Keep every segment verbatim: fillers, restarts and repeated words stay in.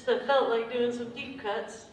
Just I felt like doing some deep cuts.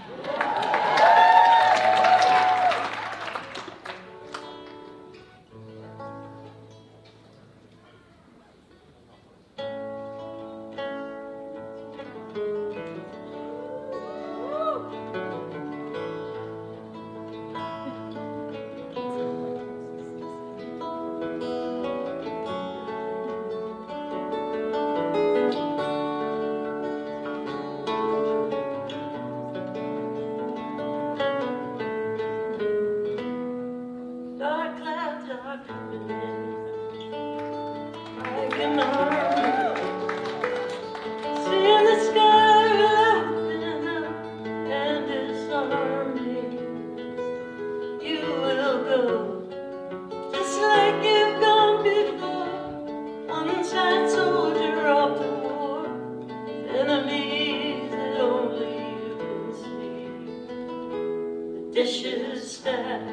Dark clouds are coming in like an army. Seeing the sky open up and disarm me. You will go just like you've gone before. One-side soldier off to war. Enemies that only you can see. The dishes stacked,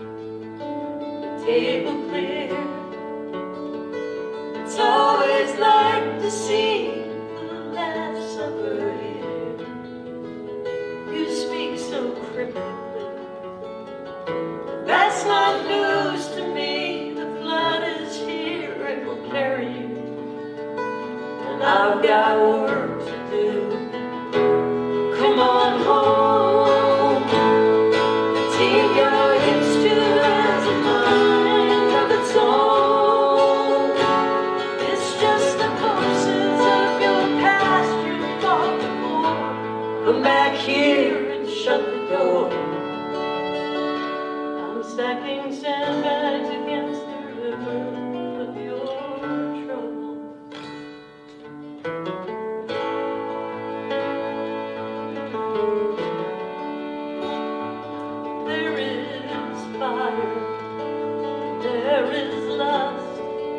table clear. It's always like to see the Last Supper here. You speak so cryptically, that's not news to me. The flood is here, it will carry you, and I've got work to do. Come on home. The team you're used to has a mind of its own. It's just the corpses of your past you fought before. Come back here and shut the door. I'm stacking sandbags against the river of your trouble. There is fire, there is lust.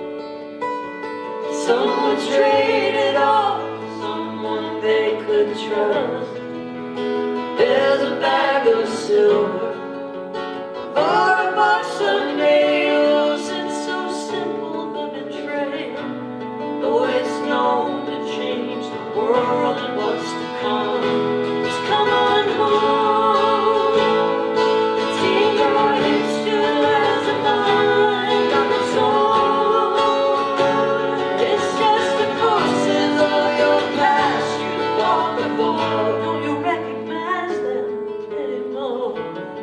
Someone traded off someone they could trust. There's a bag of silver or a box of nails. It's so simple, the betrayal, though it's known to change the world and what's to come. Just come on home. Don't you recognize them anymore?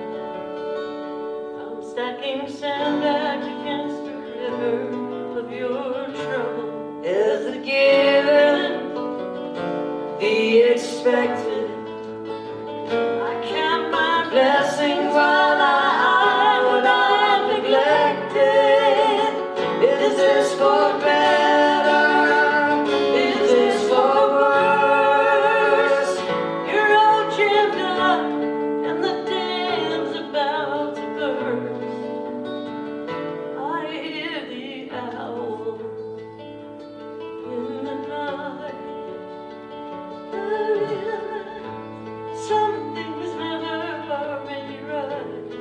I'm stacking sandbags against the river of your trouble. Is the given, the expected? I count my blessings while I what I've neglected. Is this for better? Is this for worse? You're all jammed up and the dam's about to burst. I hear the owl in the night. I realize some things never are really right.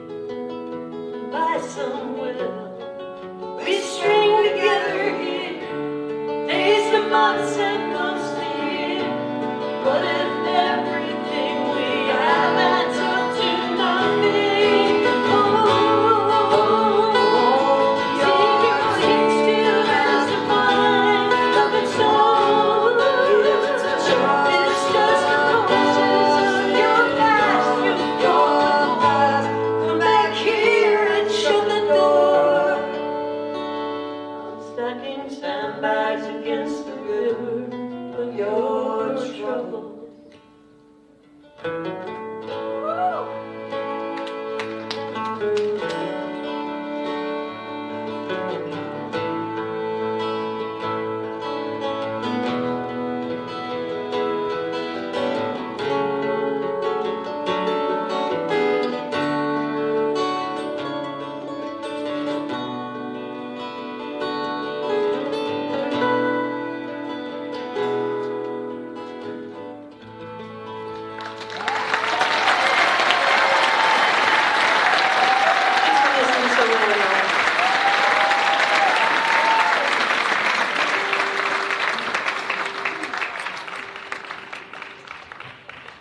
By some will we string together here, days to months and months to year. But if everything we have adds up to nothing, oh, oh, oh, oh, it still has a mind of its own. It's just the corpses of your past, your past. Come back here and shut the door. I'm stacking sandbags against the river of your trouble.